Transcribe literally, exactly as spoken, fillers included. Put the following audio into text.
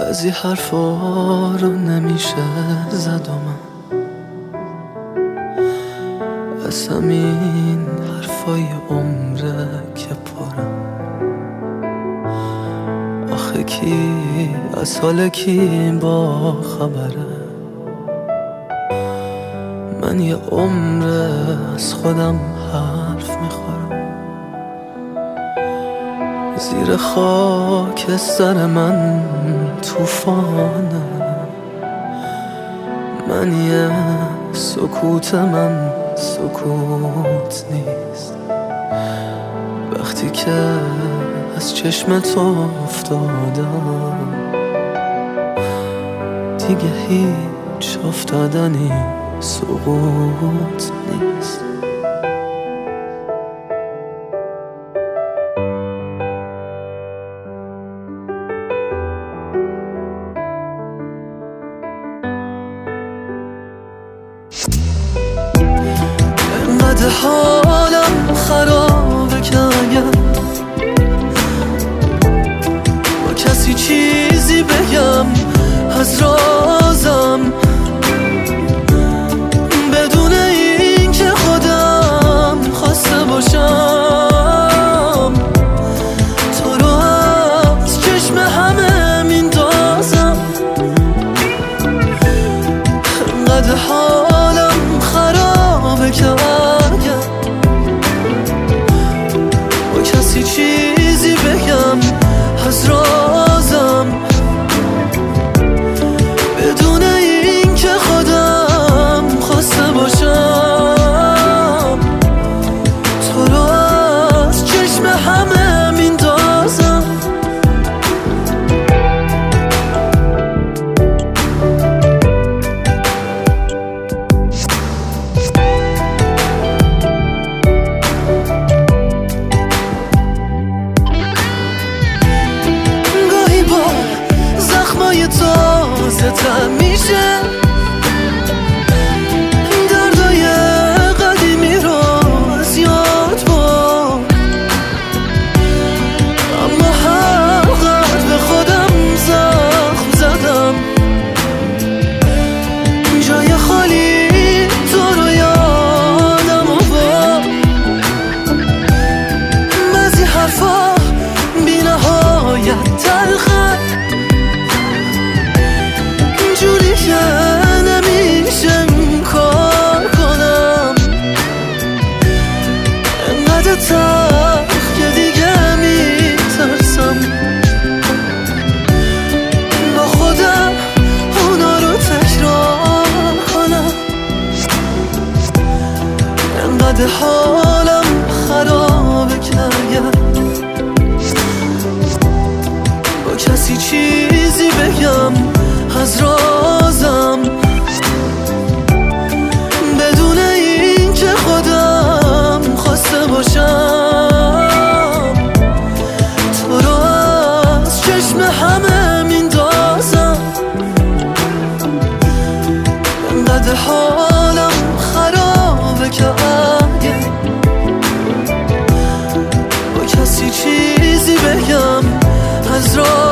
بعضی حرفا رو نمیشه زد و من از همین حرفای عمره که پرم. آخه کی از حال کی با خبره؟ من یه عمره از خودم حرف میخورم. زیر خاک سر من توفانه. من یه سکوت من سکوت نیست. وقتی که از چشم تو افتادم دیگه هیچ افتادنی سقوط نیست. انقدر حالم خرابه که اگر با کسی چیزی بگم از رازم، بدون این که خودم خواسته باشم، تو رو از چشم همه میندازم. انقدر حالم خرابه که اگر با کسی چیزی بگم از رازم، بدون این که خودم خواسته باشم، تو رو از چشم همه میندازم. گاهی با زخمای تازه تر میشه دردای قدیمی رو از یاد بر، اما هر قدر به خودم زخم زدم جای خالی تو رو یادم آورد. بعضی حرفا بی نهایت تلخه جوری که نمیشه کار کنم. انقدر تلخ که دیگه میترسم با خودم اونا رو تکرار کنم. انقدر حالم خرابه که اگر با کسی چیزی بگم از رازم، بدون این که خودم خواسته باشم، تو رو از چشم همه میندازم. انقدر حالم خرابه که اگه با کسی چیزی بگم از رازم،